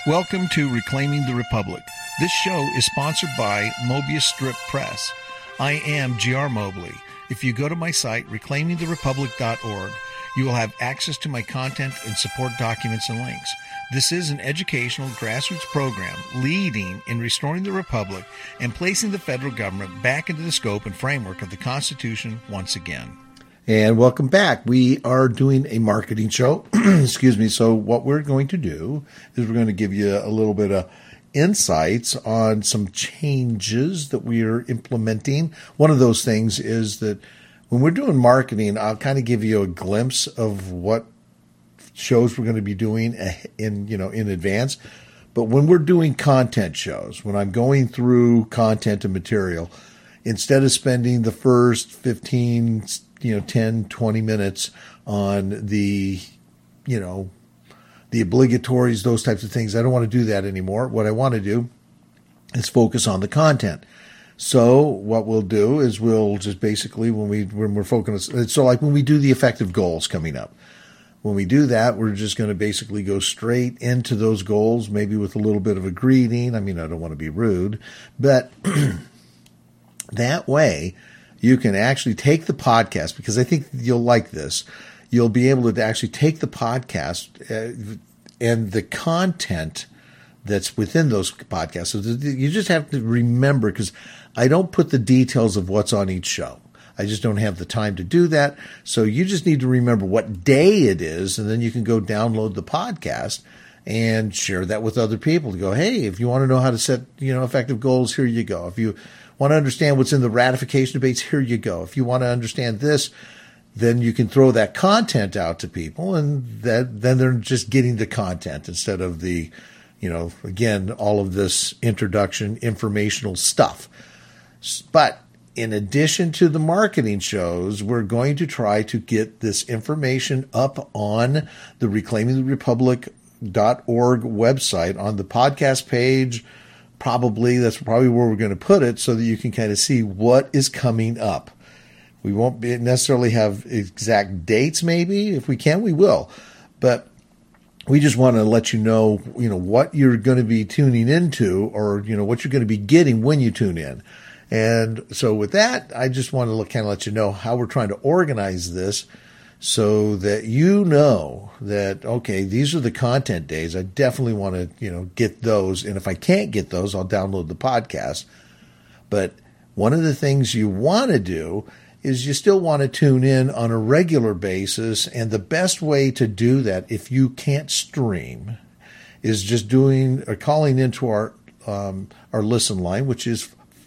Welcome to Reclaiming the Republic. This show is sponsored by Mobius Strip Press. I am G.R. Mobley. If you go to my site, reclaimingtherepublic.org, you will have access to my content and support documents and links. This is an educational grassroots program leading in restoring the Republic and placing the federal government back into the scope and framework of the Constitution once again. And welcome back. We are doing a marketing show. Excuse me. So what we're going to do is we're going to give you a little bit of insights on some changes that we are implementing. One of those things is that when we're doing marketing, I'll kind of give you a glimpse of what shows we're going to be doing in advance. But when we're doing content shows, when I'm going through content and material, instead of spending the first 15, 10, 20 minutes on the obligatories, those types of things, I don't want to do that anymore. What I want to do is focus on the content. So what we'll do is we'll just basically, when we're focused, so like when we do the effective goals coming up, when we do that, we're just going to basically go straight into those goals, maybe with a little bit of a greeting. I mean, I don't want to be rude, but that way you can actually take the podcast, because I think you'll like this. You'll be able to actually take the podcast and the content that's within those podcasts. So you just have to remember, because I don't put the details of what's on each show. I just don't have the time to do that. So you just need to remember what day it is, and then you can go download the podcast and share that with other people to go, hey, if you want to know how to set, effective goals, here you go. If you want to understand what's in the ratification debates, here you go. If you want to understand this, then you can throw that content out to people, and then they're just getting the content instead of the, again, all of this introduction, informational stuff. But in addition to the marketing shows, we're going to try to get this information up on the reclaimingtherepublic.org website on the podcast page. That's probably where we're going to put it, so that you can kind of see what is coming up. We won't necessarily have exact dates. Maybe if we can, we will. But we just want to let you know, what you're going to be tuning into, or, what you're going to be getting when you tune in. And so with that, I just want to kind of let you know how we're trying to organize this, so that that, okay, these are the content days. I definitely want to, get those. And if I can't get those, I'll download the podcast. But one of the things you want to do is you still want to tune in on a regular basis. And the best way to do that, if you can't stream, is just calling into our listen line, which is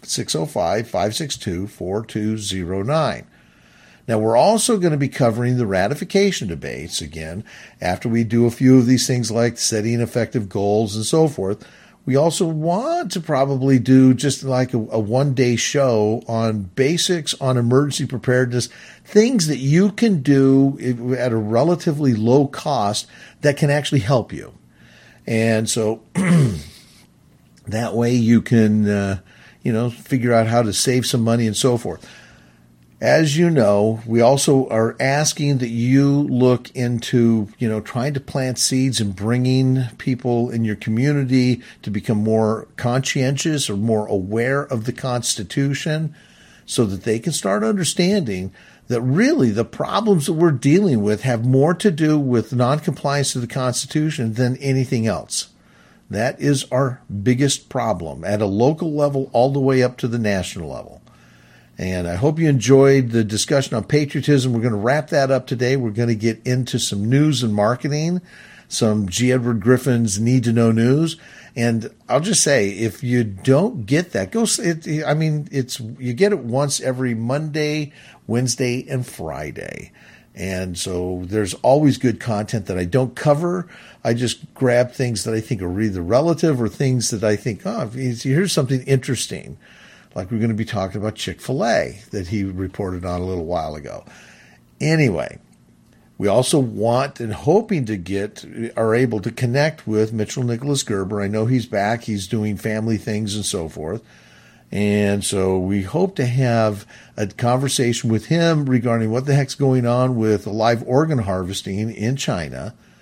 605-562-4209. Now, we're also going to be covering the ratification debates again after we do a few of these things like setting effective goals and so forth. We also want to probably do just like a one-day show on basics on emergency preparedness, things that you can do at a relatively low cost that can actually help you. And so that way you can, figure out how to save some money and so forth. As you know, we also are asking that you look into, trying to plant seeds and bringing people in your community to become more conscientious or more aware of the Constitution, so that they can start understanding that really the problems that we're dealing with have more to do with noncompliance to the Constitution than anything else. That is our biggest problem at a local level all the way up to the national level. And I hope you enjoyed the discussion on patriotism. We're going to wrap that up today. We're going to get into some news and marketing, some G. Edward Griffin's Need to Know News. And I'll just say, if you don't get that, you get it once every Monday, Wednesday, and Friday. And so there's always good content that I don't cover. I just grab things that I think are either relative or things that I think, here's something interesting. Like we're going to be talking about Chick-fil-A that he reported on a little while ago. Anyway, we also want and hoping to are able to connect with Mitchell Nicholas Gerber. I know he's back. He's doing family things and so forth. And so we hope to have a conversation with him regarding what the heck's going on with live organ harvesting in China.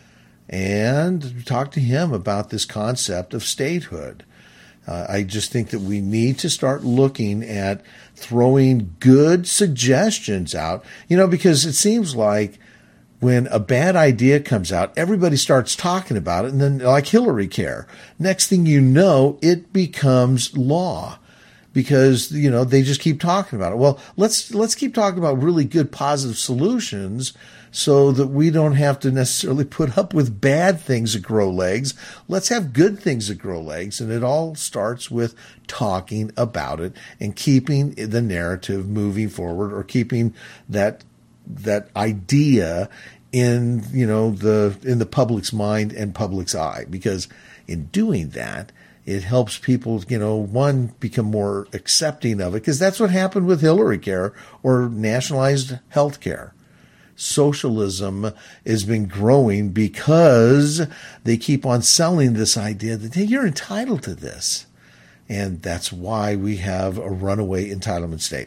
and talk to him about this concept of statehood. I just think that we need to start looking at throwing good suggestions out, because it seems like when a bad idea comes out, everybody starts talking about it, and then like Hillary Care, next thing you know, it becomes law because, they just keep talking about it. Well, let's keep talking about really good positive solutions so that we don't have to necessarily put up with bad things that grow legs. Let's have good things that grow legs. And it all starts with talking about it and keeping the narrative moving forward, or keeping that idea in, in the public's mind and public's eye. Because in doing that, it helps people, one, become more accepting of it, because that's what happened with Hillary Care or nationalized health care. Socialism has been growing because they keep on selling this idea that, hey, you're entitled to this. And that's why we have a runaway entitlement state.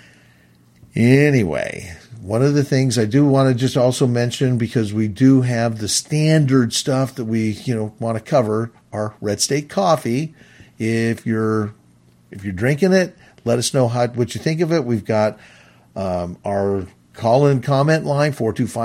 Anyway, one of the things I do want to just also mention, because we do have the standard stuff that we, want to cover, our Red State coffee. If you're drinking it, let us know what you think of it. We've got our call-in comment line,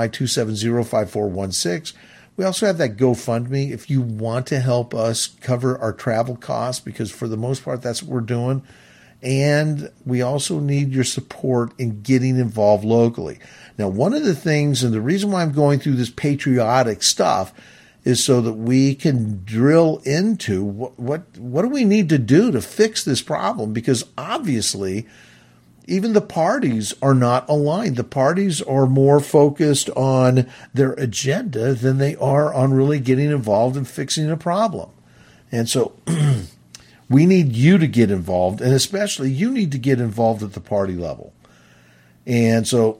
425-270-5416. We also have that GoFundMe if you want to help us cover our travel costs, because for the most part, that's what we're doing. And we also need your support in getting involved locally. Now, one of the things, and the reason why I'm going through this patriotic stuff, is so that we can drill into what do we need to do to fix this problem, because obviously even the parties are not aligned. The parties are more focused on their agenda than they are on really getting involved and fixing a problem. And so we need you to get involved, and especially you need to get involved at the party level. And so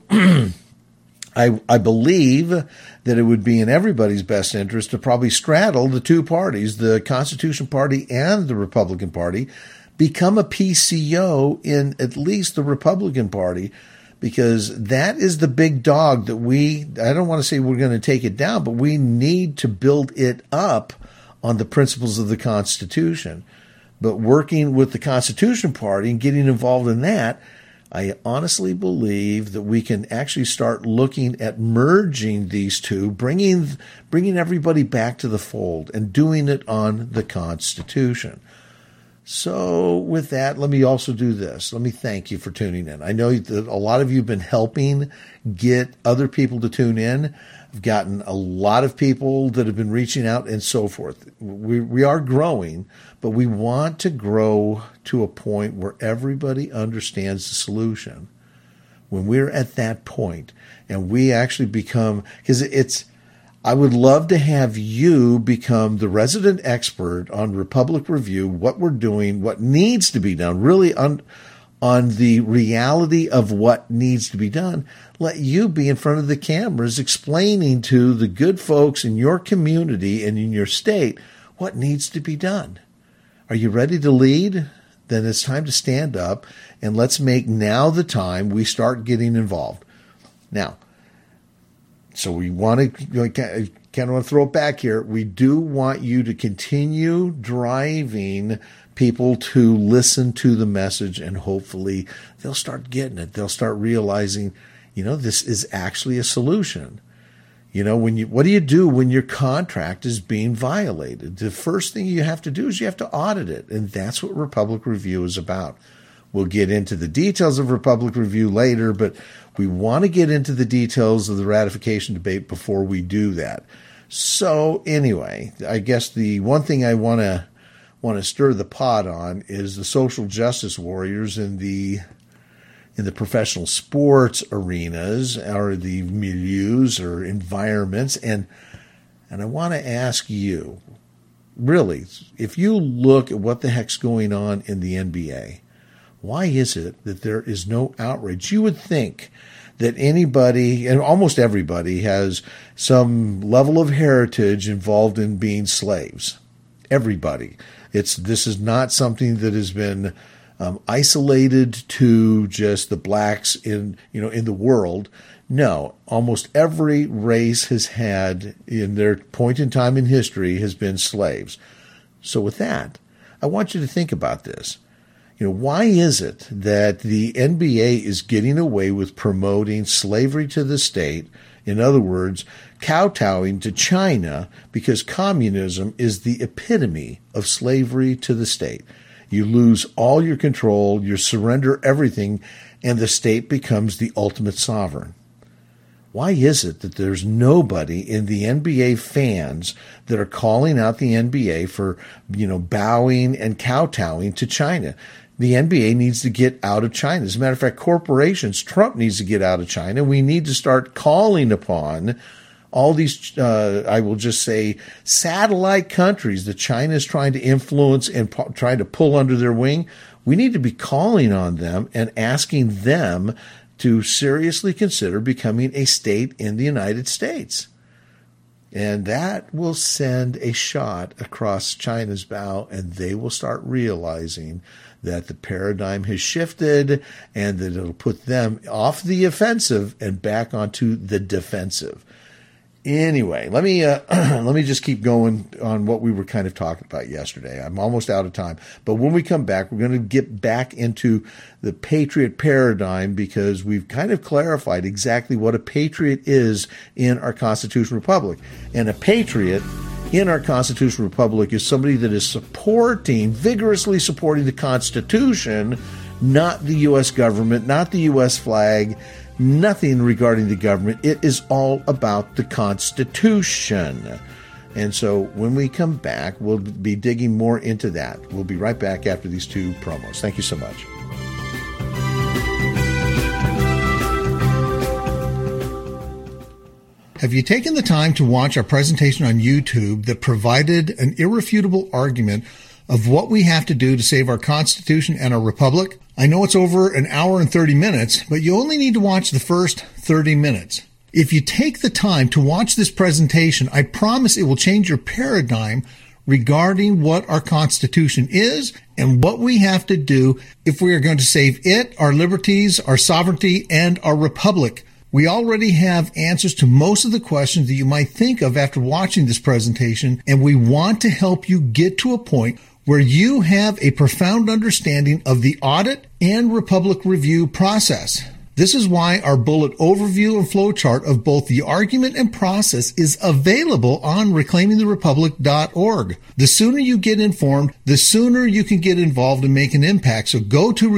I believe that it would be in everybody's best interest to probably straddle the two parties, the Constitution Party and the Republican Party, become a PCO in at least the Republican Party, because that is the big dog that I don't want to say we're going to take it down, but we need to build it up on the principles of the Constitution. But working with the Constitution Party and getting involved in that, I honestly believe that we can actually start looking at merging these two, bringing everybody back to the fold and doing it on the Constitution. So with that, let me also do this. Let me thank you for tuning in. I know that a lot of you have been helping get other people to tune in. I've gotten a lot of people that have been reaching out and so forth. We are growing, but we want to grow to a point where everybody understands the solution. When we're at that point and we actually become, because I would love to have you become the resident expert on Republic Review, what we're doing, what needs to be done, really on the reality of what needs to be done. Let you be in front of the cameras explaining to the good folks in your community and in your state what needs to be done. Are you ready to lead? Then it's time to stand up, and let's make now the time we start getting involved. Now, so we want to kind of want to throw it back here. We do want you to continue driving people to listen to the message, and hopefully they'll start getting it. They'll start realizing, this is actually a solution. What do you do when your contract is being violated? The first thing you have to do is you have to audit it, and that's what Republic Review is about. We'll get into the details of Republic Review later, but we want to get into the details of the ratification debate before we do that. So anyway, I guess the one thing I want to stir the pot on is the social justice warriors in the professional sports arenas, or the milieus or environments. And I want to ask you, really, if you look at what the heck's going on in the NBA, why is it that there is no outrage? You would think that anybody, and almost everybody, has some level of heritage involved in being slaves. Everybody. This is not something that has been isolated to just the blacks in the world. No, almost every race has had, in their point in time in history, has been slaves. So with that, I want you to think about this. Why is it that the NBA is getting away with promoting slavery to the state? In other words, kowtowing to China, because communism is the epitome of slavery to the state. You lose all your control, you surrender everything, and the state becomes the ultimate sovereign. Why is it that there's nobody in the NBA fans that are calling out the NBA for, bowing and kowtowing to China? The NBA needs to get out of China. As a matter of fact, corporations, Trump needs to get out of China. We need to start calling upon all these, I will just say, satellite countries that China is trying to influence and trying to pull under their wing. We need to be calling on them and asking them to seriously consider becoming a state in the United States. And that will send a shot across China's bow, and they will start realizing that the paradigm has shifted and that it'll put them off the offensive and back onto the defensive. Anyway, let me just keep going on what we were kind of talking about yesterday. I'm almost out of time. But when we come back, we're going to get back into the patriot paradigm, because we've kind of clarified exactly what a patriot is in our constitutional republic. And a patriot in our constitutional republic is somebody that is vigorously supporting the Constitution, not the U.S. government, not the U.S. flag, nothing regarding the government. It is all about the Constitution. And so when we come back, we'll be digging more into that. We'll be right back after these two promos. Thank you so much. Have you taken the time to watch our presentation on YouTube that provided an irrefutable argument of what we have to do to save our Constitution and our Republic? I know it's over an hour and 30 minutes, but you only need to watch the first 30 minutes. If you take the time to watch this presentation, I promise it will change your paradigm regarding what our Constitution is and what we have to do if we are going to save it, our liberties, our sovereignty, and our Republic. We already have answers to most of the questions that you might think of after watching this presentation, and we want to help you get to a point where you have a profound understanding of the audit and Republic review process. This is why our bullet overview and flowchart of both the argument and process is available on reclaimingtherepublic.org. The sooner you get informed, the sooner you can get involved and make an impact. So go to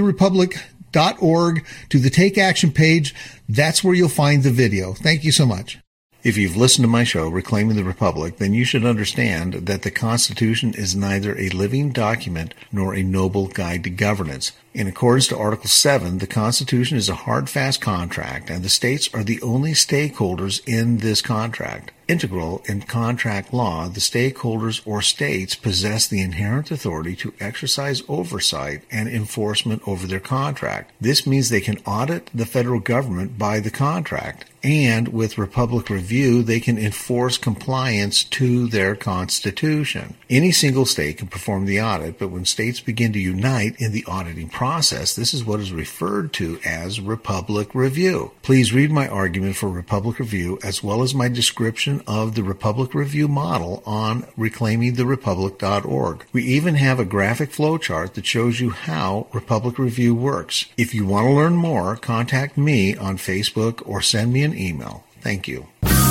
reclaimingtherepublic.org to the Take Action page. That's where you'll find the video. Thank you so much. If you've listened to my show, Reclaiming the Republic, then you should understand that the Constitution is neither a living document nor a noble guide to governance. In accordance to Article 7, the Constitution is a hard, fast contract, and the states are the only stakeholders in this contract. Integral in contract law, the stakeholders or states possess the inherent authority to exercise oversight and enforcement over their contract. This means they can audit the federal government by the contract, and with Republic Review, they can enforce compliance to their Constitution. Any single state can perform the audit, but when states begin to unite in the auditing process, this is what is referred to as Republic Review. Please read my argument for Republic Review as well as my description of the Republic Review model on reclaimingtherepublic.org. We even have a graphic flowchart that shows you how Republic Review works. If you want to learn more, contact me on Facebook or send me an email. Thank you.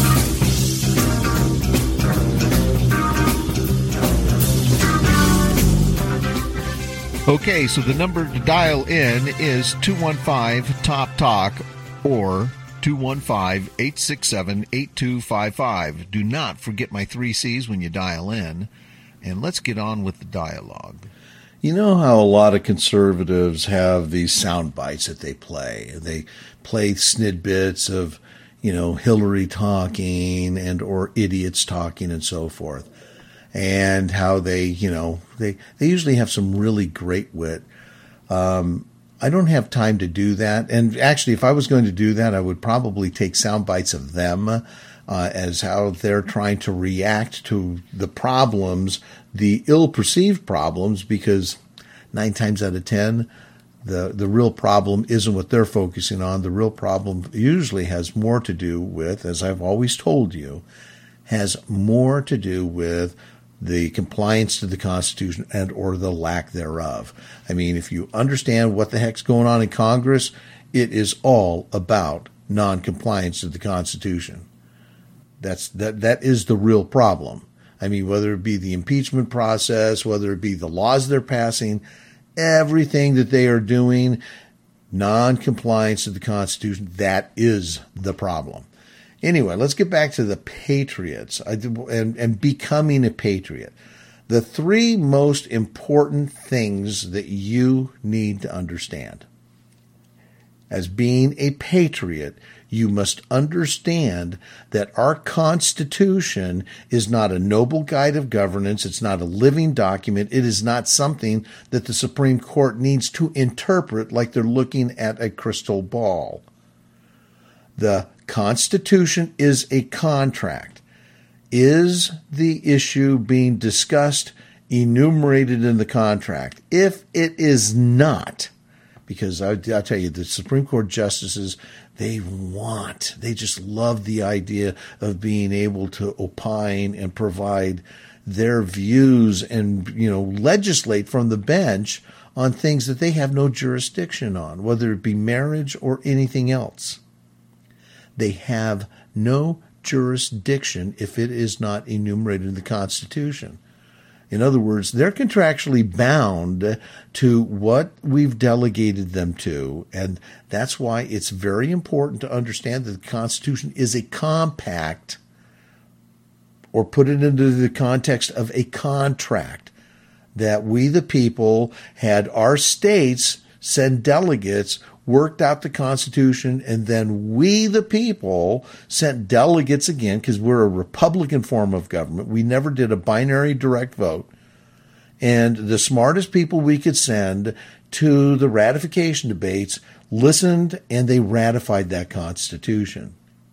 Okay, so the number to dial in is 215-TOP-TALK or 215-867-8255. Do not forget my 3 C's when you dial in, and let's get on with the dialogue. You know how a lot of conservatives have these sound bites that they play. They play snidbits of, Hillary talking and or idiots talking and so forth. And how they usually have some really great wit. I don't have time to do that. And actually, if I was going to do that, I would probably take sound bites of them as how they're trying to react to the problems, the ill-perceived problems, because 9 times out of 10, The real problem isn't what they're focusing on. The real problem usually has more to do with, as I've always told you, has more to do with the compliance to the Constitution and or the lack thereof. I mean, if you understand what the heck's going on in Congress, it is all about non-compliance to the Constitution. That is the real problem. I mean, whether it be the impeachment process, whether it be the laws they're passing, everything that they are doing, non-compliance to the Constitution, that is the problem. Anyway, let's get back to the patriots and becoming a patriot. The three most important things that you need to understand. As being a patriot, you must understand that our Constitution is not a noble guide of governance. It's not a living document. It is not something that the Supreme Court needs to interpret like they're looking at a crystal ball. The Constitution is a contract. Is the issue being discussed enumerated in the contract? If it is not, because I'll tell you, the Supreme Court justices, they just love the idea of being able to opine and provide their views and, legislate from the bench on things that they have no jurisdiction on, whether it be marriage or anything else. They have no jurisdiction if it is not enumerated in the Constitution. In other words, they're contractually bound to what we've delegated them to, and that's why it's very important to understand that the Constitution is a compact, or put it into the context of a contract, that we the people had our states send delegates, worked out the Constitution, and then we the people sent delegates again, because we're a Republican form of government. We never did a binary direct vote. And the smartest people we could send to the ratification debates listened, and they ratified that Constitution.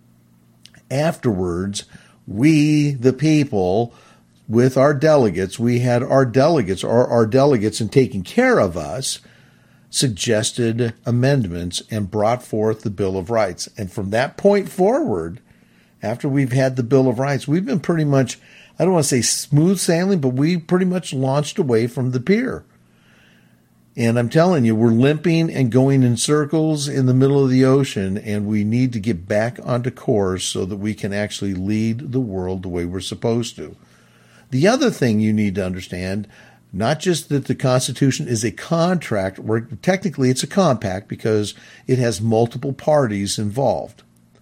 Afterwards, we the people, with our delegates, we had our delegates, or our delegates in taking care of us, suggested amendments and brought forth the Bill of Rights. And from that point forward, after we've had the Bill of Rights, we've been pretty much, I don't want to say smooth sailing, but we pretty much launched away from the pier. And I'm telling you, we're limping and going in circles in the middle of the ocean, and we need to get back onto course so that we can actually lead the world the way we're supposed to. The other thing you need to understand, not just that the Constitution is a contract, or technically it's a compact because it has multiple parties involved.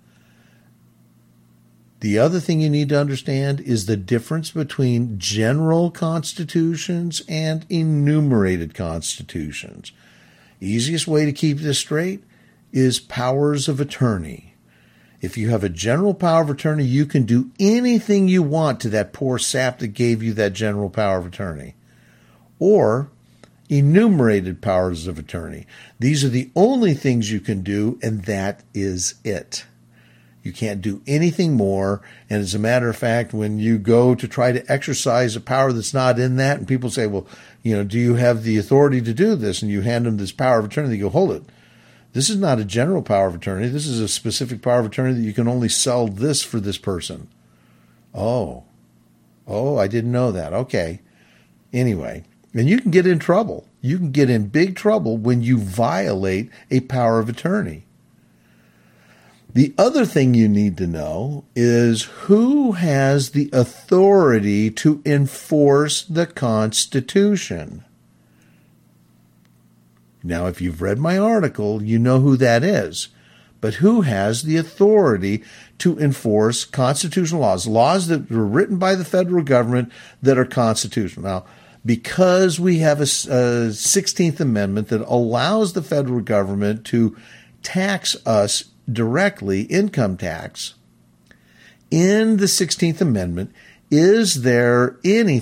The other thing you need to understand is the difference between general constitutions and enumerated constitutions. Easiest way to keep this straight is powers of attorney. If you have a general power of attorney, you can do anything you want to that poor sap that gave you that general power of attorney. Or enumerated powers of attorney. These are the only things you can do, and that is it. You can't do anything more. And as a matter of fact, when you go to try to exercise a power that's not in that, and people say, well, do you have the authority to do this? And you hand them this power of attorney, they go, hold it. This is not a general power of attorney. This is a specific power of attorney that you can only sell this for this person. Oh, I didn't know that. Okay. Anyway, and you can get in trouble. You can get in big trouble when you violate a power of attorney. The other thing you need to know is who has the authority to enforce the Constitution. Now, if you've read my article, you know who that is. But who has the authority to enforce constitutional laws that were written by the federal government that are constitutional? Now, because we have a 16th Amendment that allows the federal government to tax us directly, income tax, in the 16th Amendment, is there any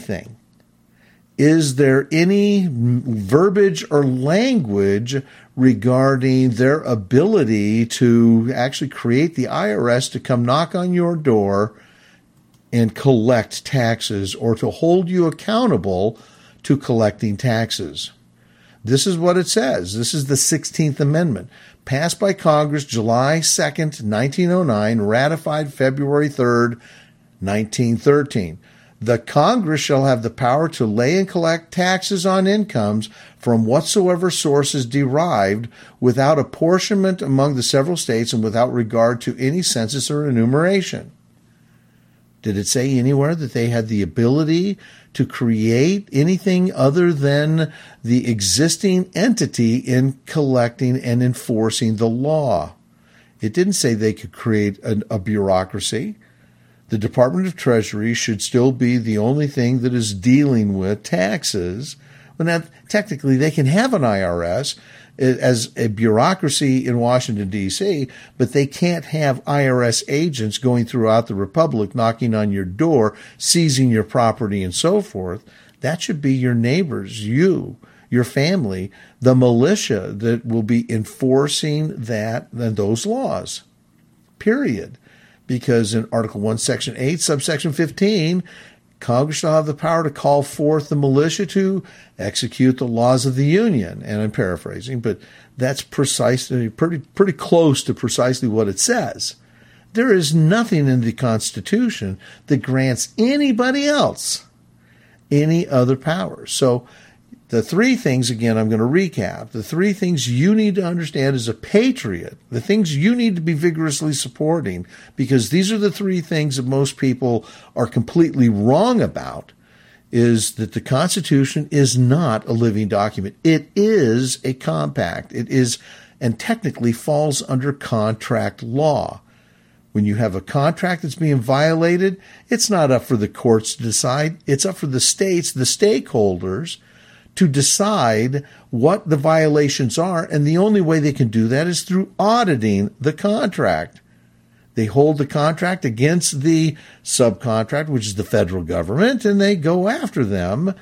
verbiage or language regarding their ability to actually create the IRS to come knock on your door and collect taxes, or to hold you accountable to collecting taxes? This is what it says. This is the 16th Amendment, passed by Congress July 2nd, 1909, ratified February 3rd, 1913. The Congress shall have the power to lay and collect taxes on incomes from whatsoever source is derived, without apportionment among the several states and without regard to any census or enumeration. Did it say anywhere that they had the ability to create anything other than the existing entity in collecting and enforcing the law? It didn't say they could create a bureaucracy. The Department of Treasury should still be the only thing that is dealing with taxes. Well, now, technically, they can have an IRS as a bureaucracy in Washington, D.C., but they can't have IRS agents going throughout the Republic, knocking on your door, seizing your property, and so forth. That should be your neighbors, you, your family, the militia that will be enforcing those laws, period. Because in Article 1, Section 8, subsection 15, Congress shall have the power to call forth the militia to execute the laws of the Union. And I'm paraphrasing, but that's precisely pretty close to precisely what it says. There is nothing in the Constitution that grants anybody else any other powers. So the three things, again, I'm going to recap. The three things you need to understand as a patriot, the things you need to be vigorously supporting, because these are the three things that most people are completely wrong about, is that the Constitution is not a living document. It is a compact. It is, and technically falls under contract law. When you have a contract that's being violated, it's not up for the courts to decide. It's up for the states, the stakeholders, to decide what the violations are, and the only way they can do that is through auditing the contract. They hold the contract against the subcontract, which is the federal government, and they go after them.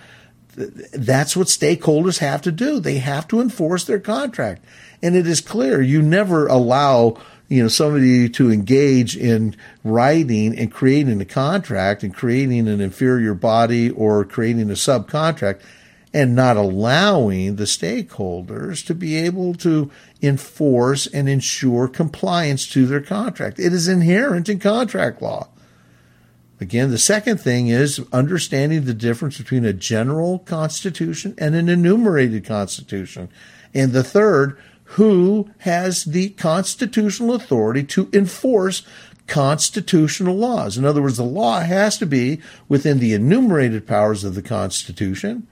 That's what stakeholders have to do. They have to enforce their contract. And it is clear you never allow somebody to engage in writing and creating a contract and creating an inferior body or creating a subcontract and not allowing the stakeholders to be able to enforce and ensure compliance to their contract. It is inherent in contract law. Again, the second thing is understanding the difference between a general constitution and an enumerated constitution. And the third, who has the constitutional authority to enforce constitutional laws. In other words, the law has to be within the enumerated powers of the Constitution,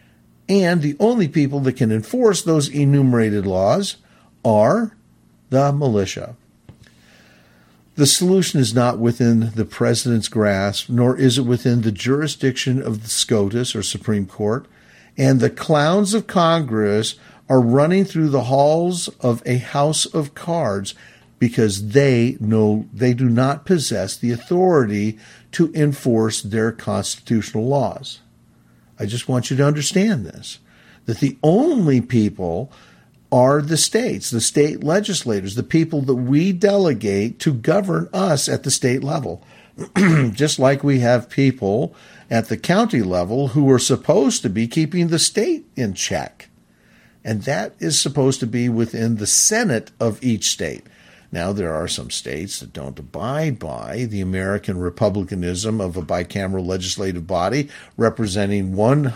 and the only people that can enforce those enumerated laws are the militia. The solution is not within the president's grasp, nor is it within the jurisdiction of the SCOTUS or Supreme Court, and the clowns of Congress are running through the halls of a house of cards because they know they do not possess the authority to enforce their constitutional laws. I just want you to understand this, that the only people are the states, the state legislators, the people that we delegate to govern us at the state level. Just like we have people at the county level who are supposed to be keeping the state in check. And that is supposed to be within the Senate of each state. Now, there are some states that don't abide by the American republicanism of a bicameral legislative body representing one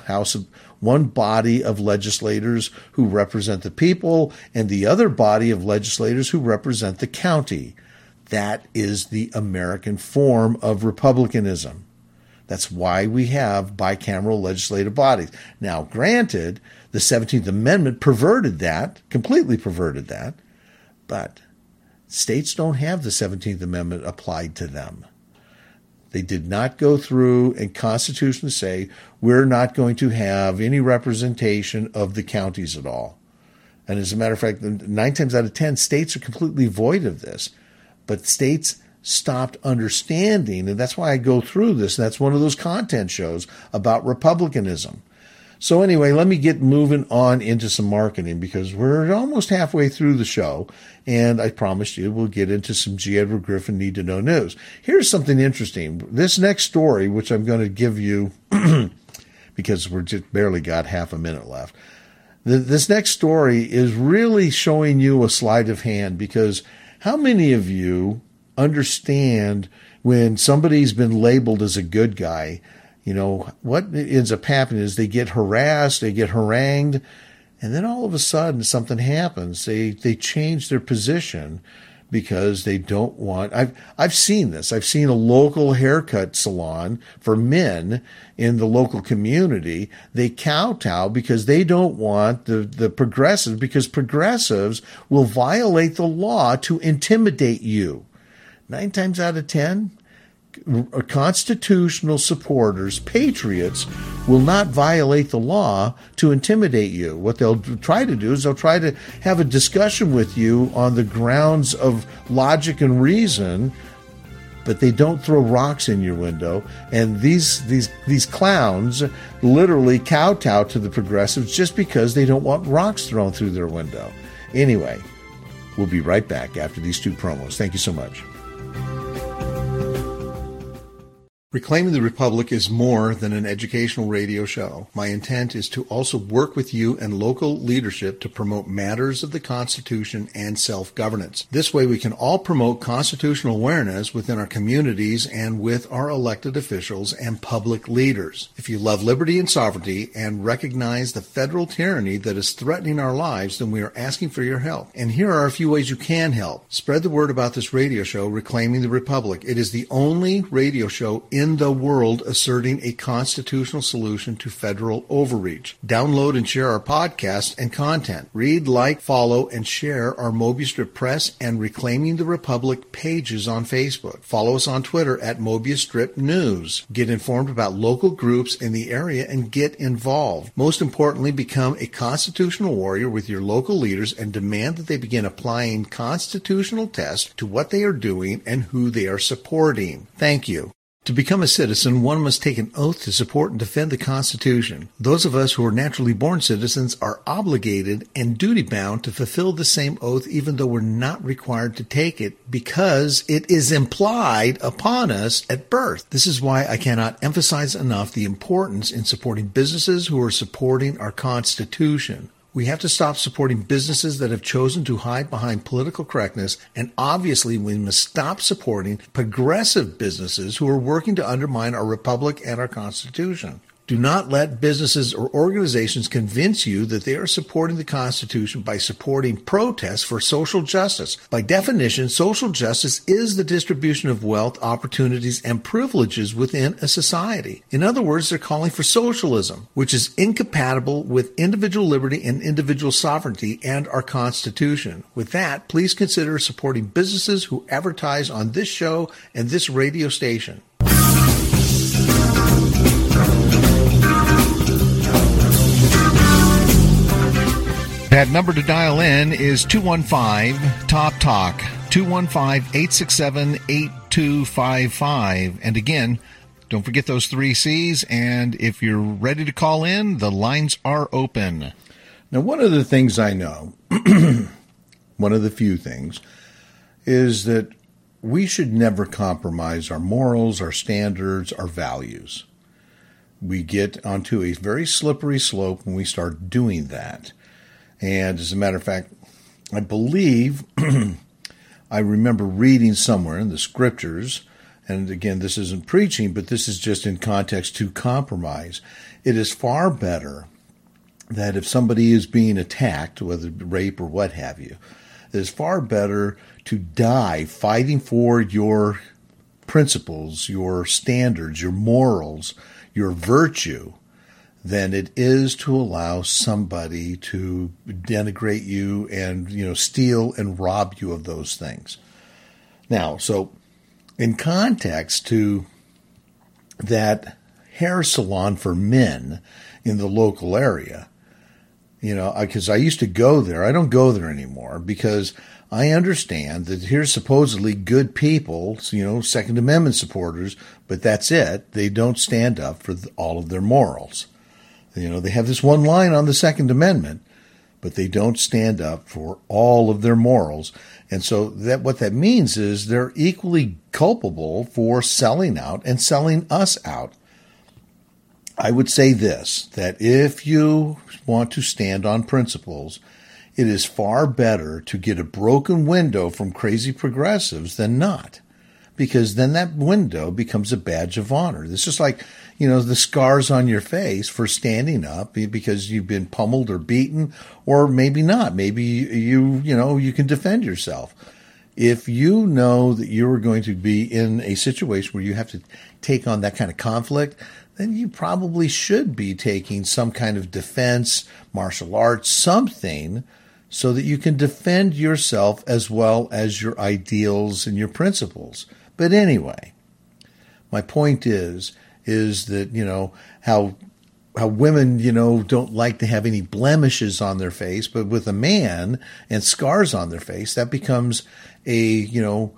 body of legislators who represent the people and the other body of legislators who represent the county. That is the American form of republicanism. That's why we have bicameral legislative bodies. Now, granted, the 17th Amendment completely perverted that, but states don't have the 17th Amendment applied to them. They did not go through and constitutionally say, we're not going to have any representation of the counties at all. And as a matter of fact, 9 times out of 10, states are completely void of this. But states stopped understanding, and that's why I go through this. That's one of those content shows about republicanism. So anyway, let me get moving on into some marketing because we're almost halfway through the show, and I promised you we'll get into some G. Edward Griffin need-to-know news. Here's something interesting. This next story, which I'm going to give you because we're just barely got half a minute left. This next story is really showing you a sleight of hand, because how many of you understand when somebody's been labeled as a good guy? What ends up happening is they get harassed, they get harangued, and then all of a sudden something happens. They change their position because they don't want. I've seen this. I've seen a local haircut salon for men in the local community. They kowtow because they don't want the progressives, because progressives will violate the law to intimidate you. 9 times out of 10, constitutional supporters, patriots, will not violate the law to intimidate you. What they'll try to do is they'll try to have a discussion with you on the grounds of logic and reason, but they don't throw rocks in your window. And these clowns literally kowtow to the progressives just because they don't want rocks thrown through their window. Anyway, we'll be right back after these 2 promos. Thank you so much. Reclaiming the Republic is more than an educational radio show. My intent is to also work with you and local leadership to promote matters of the Constitution and self-governance. This way we can all promote constitutional awareness within our communities and with our elected officials and public leaders. If you love liberty and sovereignty and recognize the federal tyranny that is threatening our lives, then we are asking for your help. And here are a few ways you can help. Spread the word about this radio show, Reclaiming the Republic. It is the only radio show in the world asserting a constitutional solution to federal overreach. Download and share our podcast and content. Read, like, follow, and share our Mobius Strip Press and Reclaiming the Republic pages on Facebook. Follow us on Twitter at Mobius Strip News. Get informed about local groups in the area and get involved. Most importantly, become a constitutional warrior with your local leaders and demand that they begin applying constitutional tests to what they are doing and who they are supporting. Thank you. To become a citizen, one must take an oath to support and defend the Constitution. Those of us who are naturally born citizens are obligated and duty-bound to fulfill the same oath, even though we're not required to take it, because it is implied upon us at birth. This is why I cannot emphasize enough the importance in supporting businesses who are supporting our Constitution. We have to stop supporting businesses that have chosen to hide behind political correctness, and obviously we must stop supporting progressive businesses who are working to undermine our republic and our Constitution. Do not let businesses or organizations convince you that they are supporting the Constitution by supporting protests for social justice. By definition, social justice is the distribution of wealth, opportunities, and privileges within a society. In other words, they're calling for socialism, which is incompatible with individual liberty and individual sovereignty and our Constitution. With that, please consider supporting businesses who advertise on this show and this radio station. That number to dial in is 215-TALK-TALK, 215-867-8255. And again, don't forget those 3 C's. And if you're ready to call in, the lines are open. Now, one of the things I know, one of the few things, is that we should never compromise our morals, our standards, our values. We get onto a very slippery slope when we start doing that. And as a matter of fact, I believe I remember reading somewhere in the scriptures, and again, this isn't preaching, but this is just in context to compromise. It is far better that if somebody is being attacked, whether rape or what have you, it is far better to die fighting for your principles, your standards, your morals, your virtue, than it is to allow somebody to denigrate you and, steal and rob you of those things. Now, so in context to that hair salon for men in the local area, because I used to go there. I don't go there anymore because I understand that here's supposedly good people, Second Amendment supporters, but that's it. They don't stand up for all of their morals. They have this one line on the Second Amendment, but they don't stand up for all of their morals. And so what that means is they're equally culpable for selling out and selling us out. I would say this, that if you want to stand on principles, it is far better to get a broken window from crazy progressives than not, because then that window becomes a badge of honor. It's just like, the scars on your face for standing up because you've been pummeled or beaten, or maybe not. Maybe you can defend yourself. If you know that you're going to be in a situation where you have to take on that kind of conflict, then you probably should be taking some kind of defense, martial arts, something, so that you can defend yourself as well as your ideals and your principles. But anyway, my point is that, how women, don't like to have any blemishes on their face, but with a man and scars on their face, that becomes a,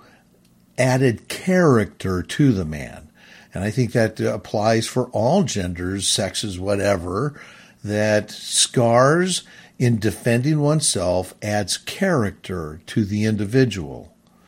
added character to the man. And I think that applies for all genders, sexes, whatever, that scars in defending oneself adds character to the individual.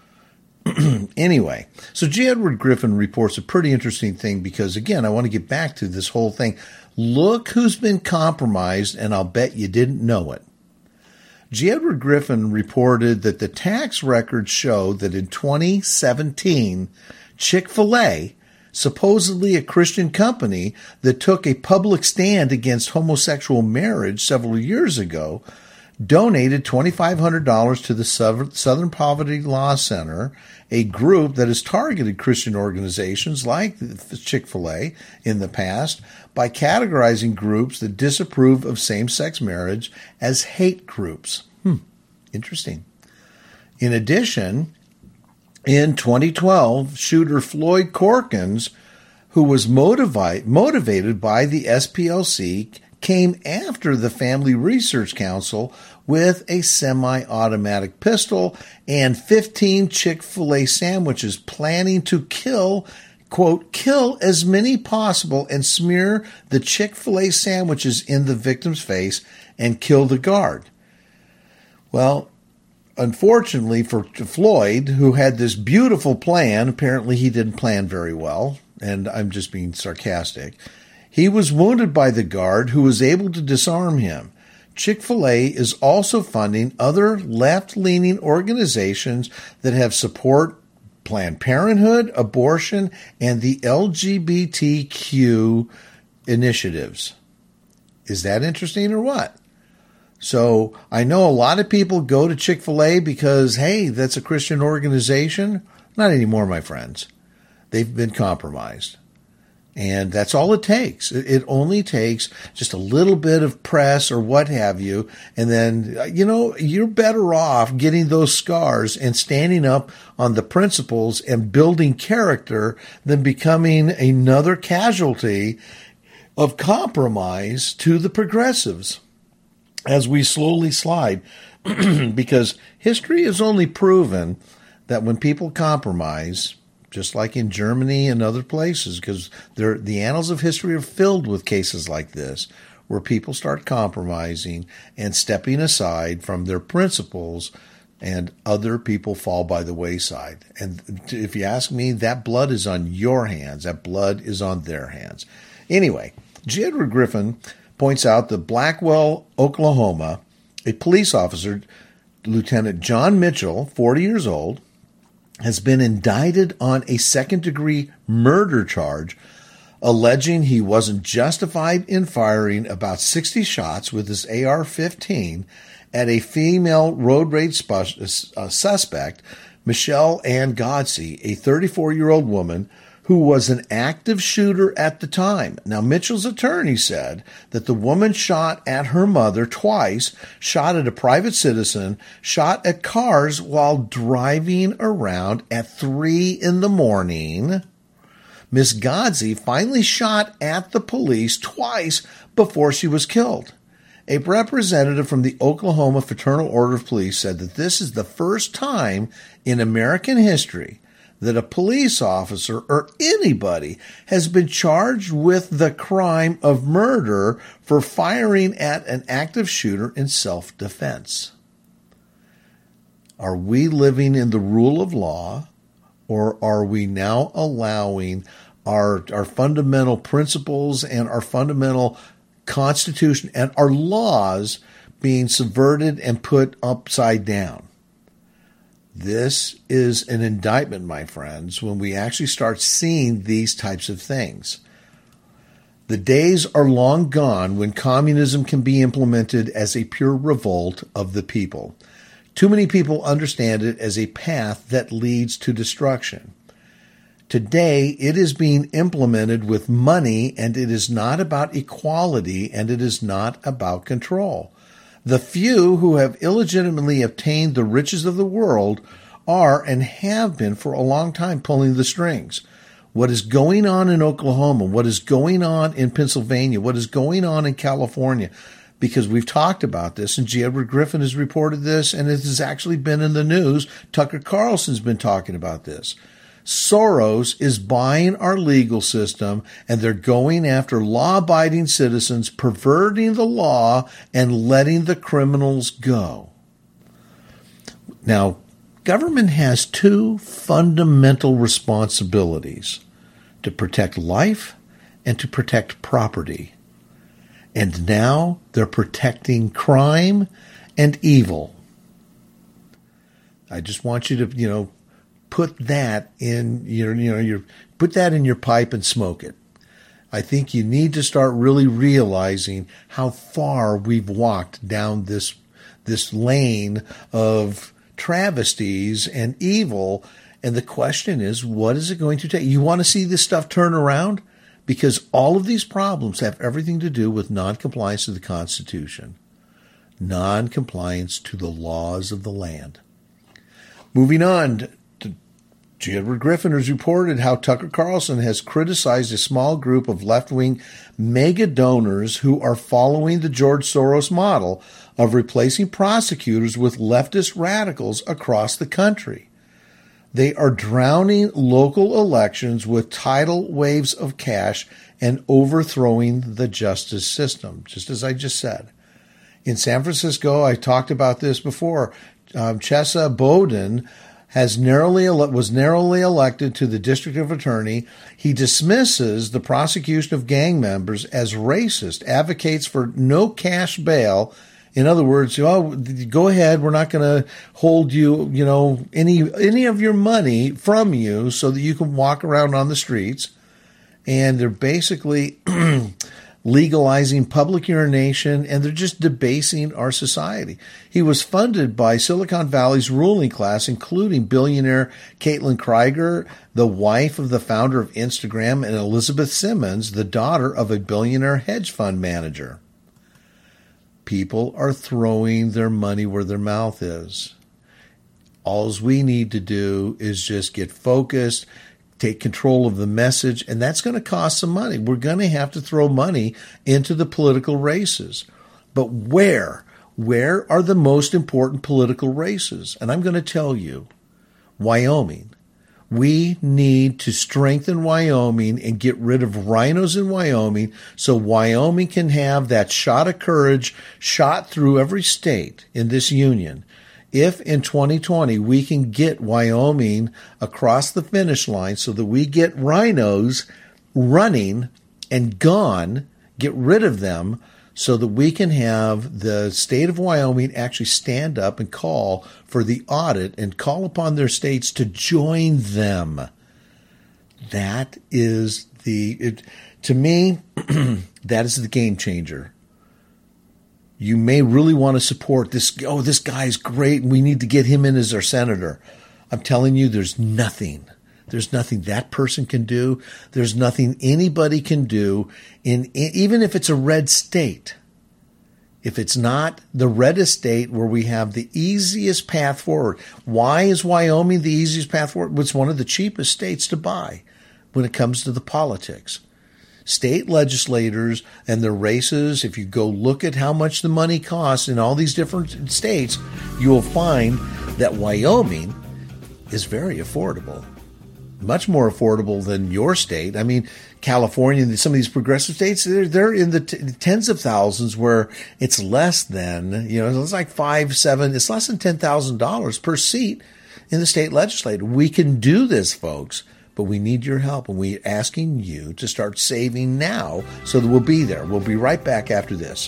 Anyway, so J. Edward Griffin reports a pretty interesting thing because, again, I want to get back to this whole thing. Look who's been compromised, and I'll bet you didn't know it. J. Edward Griffin reported that the tax records show that in 2017, Chick-fil-A, supposedly a Christian company that took a public stand against homosexual marriage several years ago, donated $2,500 to the Southern Poverty Law Center, a group that has targeted Christian organizations like Chick-fil-A in the past by categorizing groups that disapprove of same-sex marriage as hate groups. Interesting. In addition, in 2012, shooter Floyd Corkins, who was motivated by the SPLC, came after the Family Research Council with a semi-automatic pistol and 15 Chick-fil-A sandwiches, planning to kill as many possible and smear the Chick-fil-A sandwiches in the victim's face and kill the guard. Well, unfortunately for Floyd, who had this beautiful plan, apparently he didn't plan very well, and I'm just being sarcastic, he was wounded by the guard who was able to disarm him. Chick-fil-A is also funding other left-leaning organizations that have support Planned Parenthood, abortion, and the LGBTQ initiatives. Is that interesting or what? So I know a lot of people go to Chick-fil-A because, hey, that's a Christian organization. Not anymore, my friends. They've been compromised. And that's all it takes. It only takes just a little bit of press or what have you. And then, you're better off getting those scars and standing up on the principles and building character than becoming another casualty of compromise to the progressives as we slowly slide. Because history has only proven that when people compromise, just like in Germany and other places, because the annals of history are filled with cases like this, where people start compromising and stepping aside from their principles, and other people fall by the wayside. And if you ask me, that blood is on your hands. That blood is on their hands. Anyway, J. Edward Griffin points out that Blackwell, Oklahoma, a police officer, Lieutenant John Mitchell, 40 years old, has been indicted on a second-degree murder charge, alleging he wasn't justified in firing about 60 shots with his AR-15 at a female road rage suspect, Michelle Ann Godsey, a 34-year-old woman who was an active shooter at the time. Now, Mitchell's attorney said that the woman shot at her mother twice, shot at a private citizen, shot at cars while driving around at 3 a.m. Miss Godsey finally shot at the police twice before she was killed. A representative from the Oklahoma Fraternal Order of Police said that this is the first time in American history that a police officer or anybody has been charged with the crime of murder for firing at an active shooter in self-defense. Are we living in the rule of law, or are we now allowing our fundamental principles and our fundamental Constitution and our laws being subverted and put upside down. This is an indictment, my friends, when we actually start seeing these types of things. The days are long gone when communism can be implemented as a pure revolt of the people. Too many people understand it as a path that leads to destruction. Today, it is being implemented with money, and it is not about equality, and it is not about control. The few who have illegitimately obtained the riches of the world are and have been for a long time pulling the strings. What is going on in Oklahoma, what is going on in Pennsylvania, what is going on in California, because we've talked about this, and G. Edward Griffin has reported this, and it has actually been in the news. Tucker Carlson's been talking about this. Soros is buying our legal system, and they're going after law-abiding citizens, perverting the law, and letting the criminals go. Now, government has two fundamental responsibilities: to protect life and to protect property. And now they're protecting crime and evil. I just want you to, put that in put that in your pipe and smoke it. I think you need to start really realizing how far we've walked down this lane of travesties and evil. And the question is, what is it going to take? You want to see this stuff turn around? Because all of these problems have everything to do with noncompliance to the Constitution, noncompliance to the laws of the land. Moving on, G. Edward Griffin has reported how Tucker Carlson has criticized a small group of left-wing mega donors who are following the George Soros model of replacing prosecutors with leftist radicals across the country. They are drowning local elections with tidal waves of cash and overthrowing the justice system, just as I just said. In San Francisco, I talked about this before, Chesa Boudin was narrowly elected to the district of attorney. He dismisses the prosecution of gang members as racist, advocates for no cash bail. In other words, go ahead, we're not going to hold you, any of your money from you so that you can walk around on the streets. And they're basically legalizing public urination, and they're just debasing our society. He was funded by Silicon Valley's ruling class, including billionaire Caitlin Krieger, the wife of the founder of Instagram, and Elizabeth Simmons, the daughter of a billionaire hedge fund manager. People are throwing their money where their mouth is. All we need to do is just get focused, take control of the message, and that's going to cost some money. We're going to have to throw money into the political races. But where? Where are the most important political races? And I'm going to tell you, Wyoming. We need to strengthen Wyoming and get rid of rhinos in Wyoming so Wyoming can have that shot of courage shot through every state in this union. If in 2020 we can get Wyoming across the finish line so that we get rhinos running and gone, get rid of them, so that we can have the state of Wyoming actually stand up and call for the audit and call upon their states to join them. That is to me, that is the game changer. You may really want to support this. Oh, this guy's great. We need to get him in as our senator. I'm telling you, there's nothing. There's nothing that person can do. There's nothing anybody can do, even if it's a red state. If it's not the reddest state where we have the easiest path forward. Why is Wyoming the easiest path forward? It's one of the cheapest states to buy when it comes to the politics. State legislators and their races, if you go look at how much the money costs in all these different states, you will find that Wyoming is very affordable. Much more affordable than your state. I mean, California, some of these progressive states, they're in the tens of thousands, where it's less than, it's like it's less than $10,000 per seat in the state legislature. We can do this, folks, but we need your help, and we're asking you to start saving now so that we'll be there. We'll be right back after this.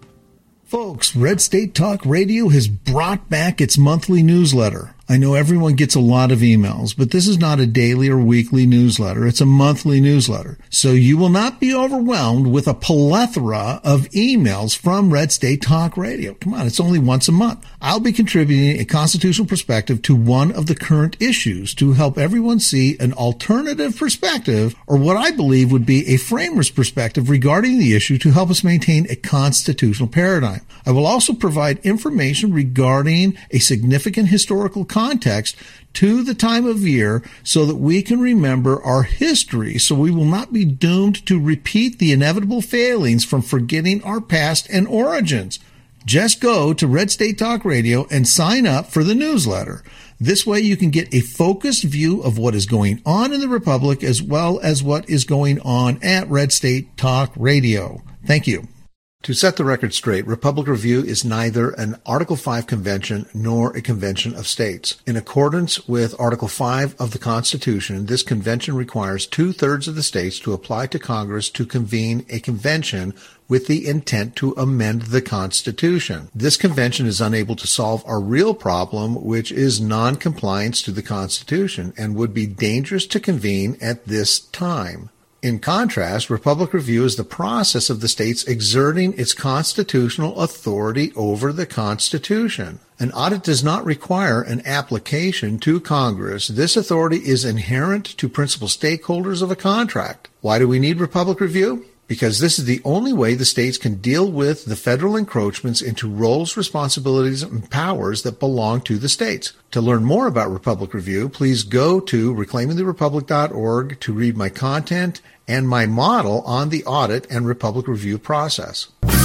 Folks, Red State Talk Radio has brought back its monthly newsletter. I know everyone gets a lot of emails, but this is not a daily or weekly newsletter. It's a monthly newsletter. So you will not be overwhelmed with a plethora of emails from Red State Talk Radio. Come on, it's only once a month. I'll be contributing a constitutional perspective to one of the current issues to help everyone see an alternative perspective, or what I believe would be a framer's perspective regarding the issue to help us maintain a constitutional paradigm. I will also provide information regarding a significant historical context to the time of year so that we can remember our history, so we will not be doomed to repeat the inevitable failings from forgetting our past and origins. Just go to Red State Talk Radio and sign up for the newsletter. This way you can get a focused view of what is going on in the Republic as well as what is going on at Red State Talk Radio. Thank you. To set the record straight, Republic Review is neither an Article 5 convention nor a convention of states. In accordance with Article 5 of the Constitution, this convention requires 2/3 of the states to apply to Congress to convene a convention with the intent to amend the Constitution. This convention is unable to solve our real problem, which is non-compliance to the Constitution, and would be dangerous to convene at this time. In contrast, Republic Review is the process of the states exerting its constitutional authority over the Constitution. An audit does not require an application to Congress. This authority is inherent to principal stakeholders of a contract. Why do we need Republic Review? Because this is the only way the states can deal with the federal encroachments into roles, responsibilities, and powers that belong to the states. To learn more about Republic Review, please go to reclaimingtherepublic.org to read my content and my model on the audit and Republic Review process.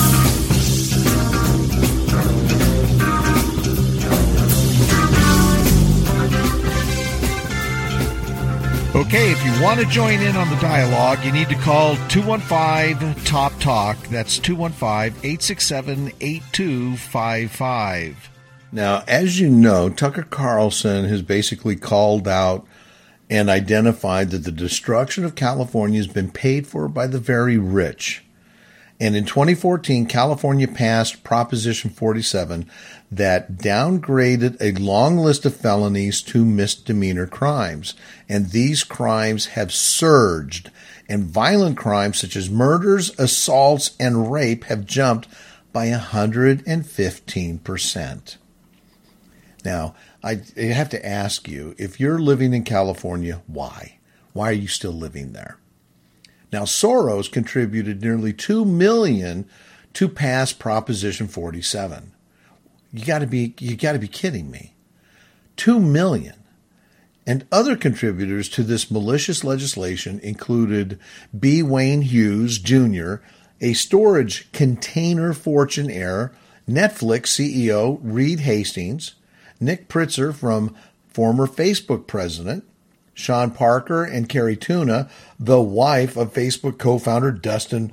Okay, if you want to join in on the dialogue, you need to call 215-TOP-TALK. That's 215-867-8255. Now, as you know, Tucker Carlson has basically called out and identified that the destruction of California has been paid for by the very rich. And in 2014, California passed Proposition 47 that downgraded a long list of felonies to misdemeanor crimes. And these crimes have surged. And violent crimes such as murders, assaults, and rape have jumped by 115%. Now, I have to ask you, if you're living in California, why? Why are you still living there? Now, Soros contributed nearly $2 million to pass Proposition 47. You got to be kidding me. $2 million. And other contributors to this malicious legislation included B. Wayne Hughes, Jr., a storage container fortune heir, Netflix CEO Reed Hastings, Nick Pritzker from former Facebook president, Sean Parker and Carrie Tuna, the wife of Facebook co-founder Dustin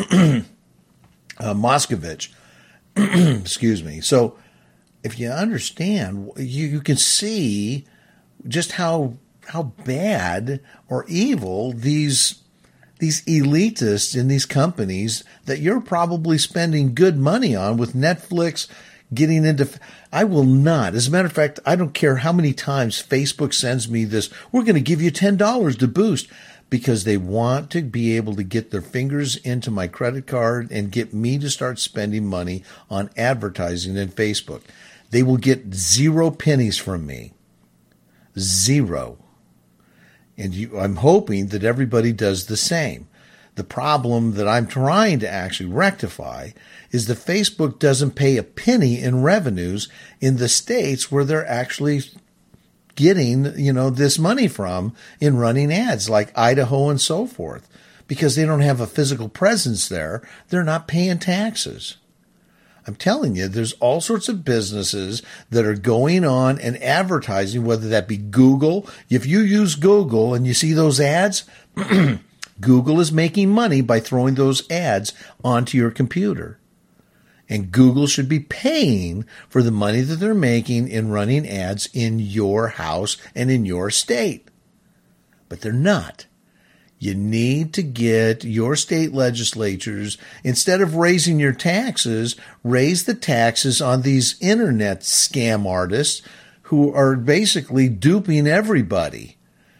Moskovich. Excuse me. So if you understand, you can see just how bad or evil these elitists in these companies that you're probably spending good money on with Netflix getting into. I will not. As a matter of fact, I don't care how many times Facebook sends me this, we're going to give you $10 to boost, because they want to be able to get their fingers into my credit card and get me to start spending money on advertising in Facebook. They will get 0 pennies from me. 0. And I'm hoping that everybody does the same. The problem that I'm trying to actually rectify is that Facebook doesn't pay a penny in revenues in the states where they're actually getting, this money from in running ads, like Idaho and so forth. Because they don't have a physical presence there, they're not paying taxes. I'm telling you, there's all sorts of businesses that are going on and advertising, whether that be Google. If you use Google and you see those ads, Google is making money by throwing those ads onto your computer. And Google should be paying for the money that they're making in running ads in your house and in your state. but they're not. You need to get your state legislatures, instead of raising your taxes, raise the taxes on these internet scam artists who are basically duping everybody.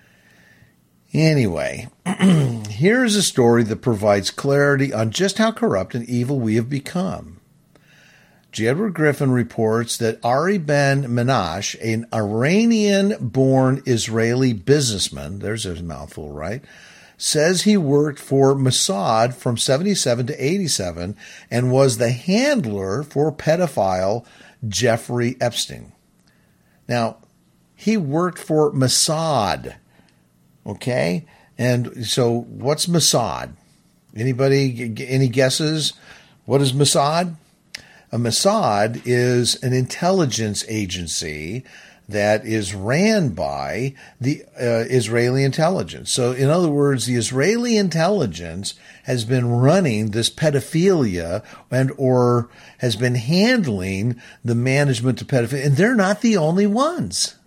Anyway, here's a story that provides clarity on just how corrupt and evil we have become. J. Edward Griffin reports that Ari Ben Menashe, an Iranian-born Israeli businessman, there's a mouthful, right, says he worked for Mossad from 77 to 87 and was the handler for pedophile Jeffrey Epstein. Now, he worked for Mossad, okay? And so what's Mossad? Anybody, any guesses? What is Mossad? A Mossad is an intelligence agency that is ran by the Israeli intelligence. So in other words, the Israeli intelligence has been running this pedophilia and or has been handling the management of pedophilia, and they're not the only ones.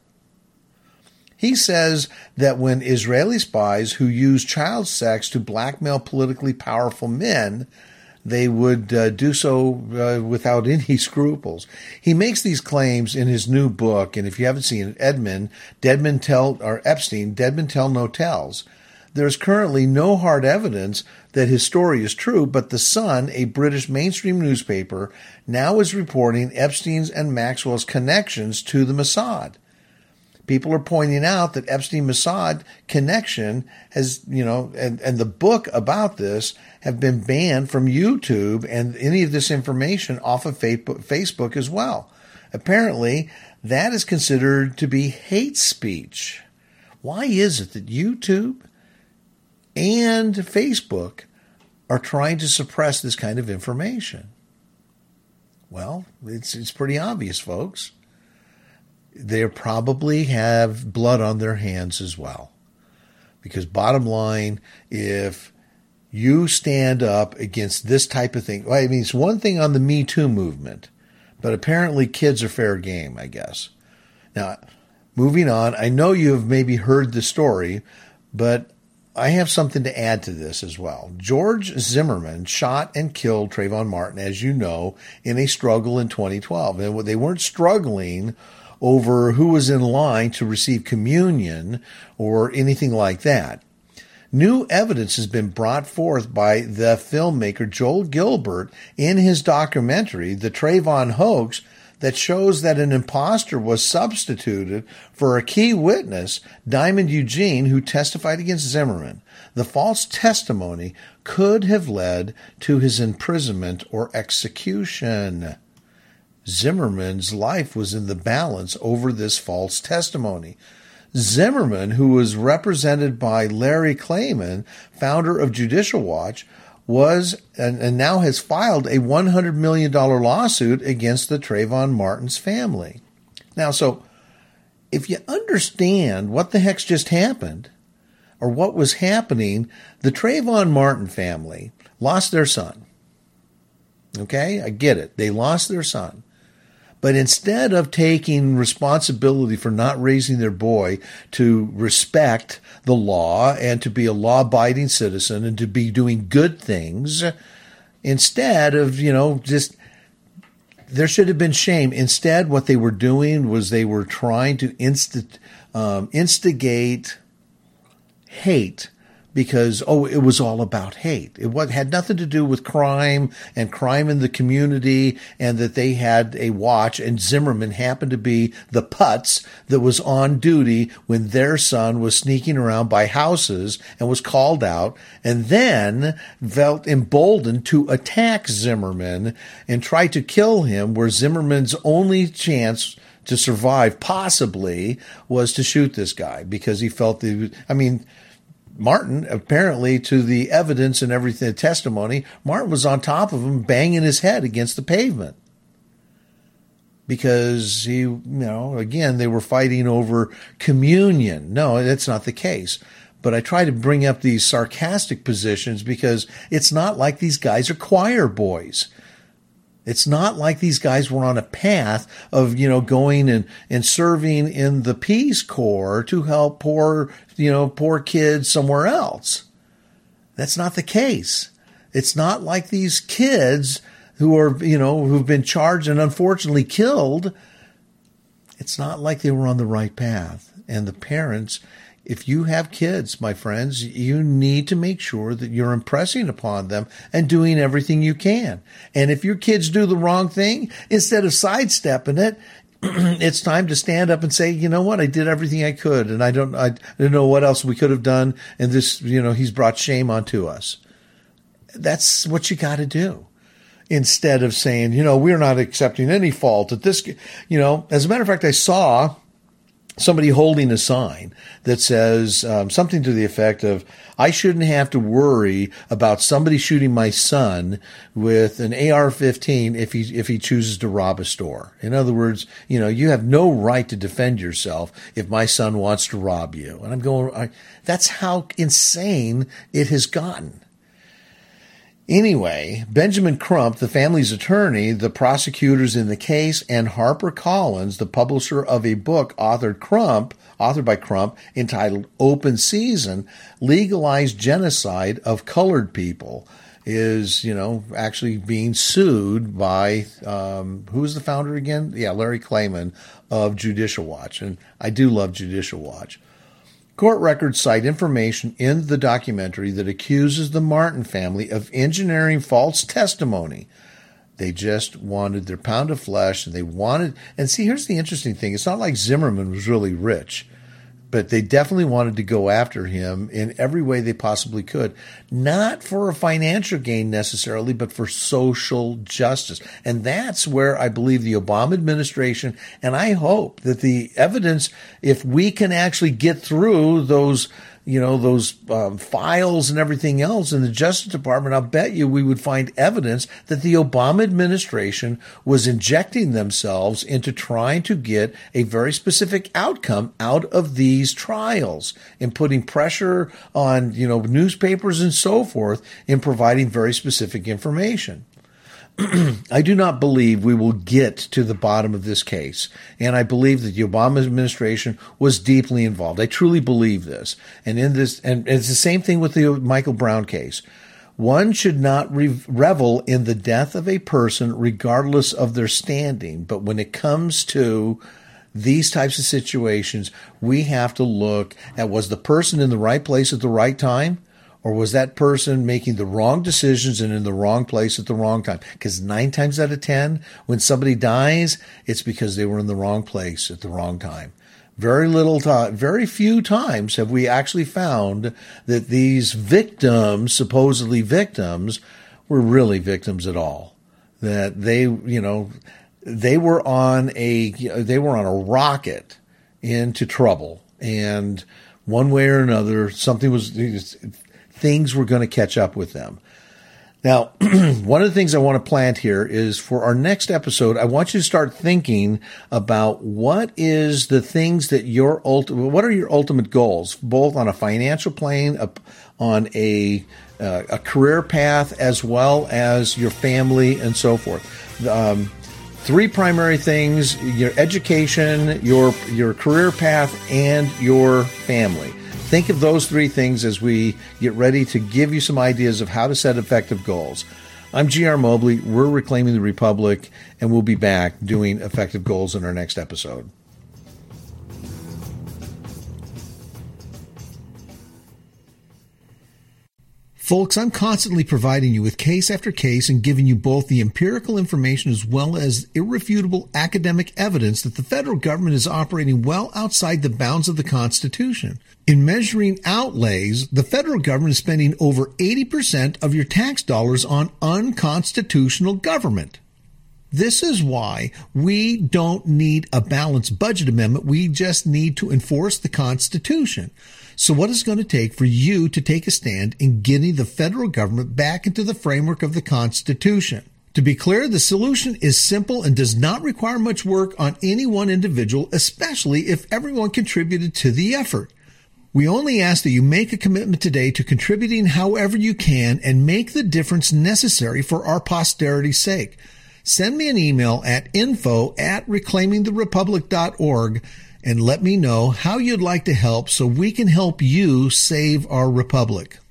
He says that when Israeli spies who use child sex to blackmail politically powerful men, they would do so without any scruples. He makes these claims in his new book, and if you haven't seen it, Epstein, Dead Men Tell No Tales. There's currently no hard evidence that his story is true, but The Sun, a British mainstream newspaper, now is reporting Epstein's and Maxwell's connections to the Mossad. People are pointing out that Epstein-Mossad connection has, and the book about this have been banned from YouTube and any of this information off of Facebook as well. Apparently, that is considered to be hate speech. Why is it that YouTube and Facebook are trying to suppress this kind of information? Well, it's pretty obvious, folks. They probably have blood on their hands as well. Because bottom line, if you stand up against this type of thing, well, I mean, it's one thing on the Me Too movement, but apparently kids are fair game, I guess. Now, moving on, I know you have maybe heard the story, but I have something to add to this as well. George Zimmerman shot and killed Trayvon Martin, as you know, in a struggle in 2012. And they weren't struggling over who was in line to receive communion or anything like that. New evidence has been brought forth by the filmmaker Joel Gilbert in his documentary, The Trayvon Hoax, that shows that an imposter was substituted for a key witness, Diamond Eugene, who testified against Zimmerman. The false testimony could have led to his imprisonment or execution. Zimmerman's life was in the balance over this false testimony. Zimmerman, who was represented by Larry Klayman, founder of Judicial Watch, was and now has filed a $100 million lawsuit against the Trayvon Martin's family. Now, so if you understand what the heck's just happened or what was happening, the Trayvon Martin family lost their son. Okay, I get it. They lost their son. But instead of taking responsibility for not raising their boy to respect the law and to be a law-abiding citizen and to be doing good things, instead of, just there should have been shame. Instead, what they were doing was they were trying to instigate hate. Because, it was all about hate. It had nothing to do with crime and crime in the community and that they had a watch and Zimmerman happened to be the putz that was on duty when their son was sneaking around by houses and was called out and then felt emboldened to attack Zimmerman and try to kill him, where Zimmerman's only chance to survive possibly was to shoot this guy because he felt Martin, apparently, to the evidence and everything, the testimony, Martin was on top of him, banging his head against the pavement. Because again, they were fighting over communion. No, that's not the case. But I try to bring up these sarcastic positions because it's not like these guys are choir boys. It's not like these guys were on a path of, going and serving in the Peace Corps to help poor kids somewhere else. That's not the case. It's not like these kids who are, who've been charged and unfortunately killed. It's not like they were on the right path. And the parents, if you have kids, my friends, you need to make sure that you're impressing upon them and doing everything you can. And if your kids do the wrong thing, instead of sidestepping it, it's time to stand up and say, you know what, I did everything I could, and I don't know what else we could have done. And this, he's brought shame onto us. That's what you got to do. Instead of saying, we're not accepting any fault at this, as a matter of fact, I saw somebody holding a sign that says something to the effect of, I shouldn't have to worry about somebody shooting my son with an AR-15 if he chooses to rob a store. In other words, you have no right to defend yourself if my son wants to rob you. And I'm going, that's how insane it has gotten. Anyway, Benjamin Crump, the family's attorney, the prosecutors in the case, and HarperCollins, the publisher of a book authored by Crump, entitled Open Season, Legalized Genocide of Colored People, is, actually being sued by, who's the founder again? Yeah, Larry Klayman of Judicial Watch. And I do love Judicial Watch. Court records cite information in the documentary that accuses the Martin family of engineering false testimony. They just wanted their pound of flesh, and see, here's the interesting thing. It's not like Zimmerman was really rich, but they definitely wanted to go after him in every way they possibly could, not for a financial gain necessarily, but for social justice. And that's where I believe the Obama administration, and I hope that the evidence, if we can actually get through those files and everything else in the Justice Department, I'll bet you we would find evidence that the Obama administration was injecting themselves into trying to get a very specific outcome out of these trials and putting pressure on, newspapers and so forth in providing very specific information. I do not believe we will get to the bottom of this case, and I believe that the Obama administration was deeply involved. I truly believe this. And it's the same thing with the Michael Brown case. One should not revel in the death of a person regardless of their standing, but when it comes to these types of situations, we have to look at, was the person in the right place at the right time? Or was that person making the wrong decisions and in the wrong place at the wrong time? Because 9 times out of 10, when somebody dies, it's because they were in the wrong place at the wrong time. Very few times have we actually found that these victims, supposedly victims, were really victims at all. That they were on a rocket into trouble, and one way or another, things were going to catch up with them. Now, one of the things I want to plant here is for our next episode, I want you to start thinking about what is the things that what are your ultimate goals, both on a financial plane, on a career path, as well as your family and so forth. 3 primary things: your education, your career path, and your family. Think of those 3 things as we get ready to give you some ideas of how to set effective goals. I'm G.R. Mobley. We're Reclaiming the Republic, and we'll be back doing effective goals in our next episode. Folks, I'm constantly providing you with case after case and giving you both the empirical information as well as irrefutable academic evidence that the federal government is operating well outside the bounds of the Constitution. In measuring outlays, the federal government is spending over 80% of your tax dollars on unconstitutional government. This is why we don't need a balanced budget amendment. We just need to enforce the Constitution. So what is it going to take for you to take a stand in getting the federal government back into the framework of the Constitution? To be clear, the solution is simple and does not require much work on any one individual, especially if everyone contributed to the effort. We only ask that you make a commitment today to contributing however you can and make the difference necessary for our posterity's sake. Send me an email at info@reclaimingtherepublic.org and let me know how you'd like to help so we can help you save our republic.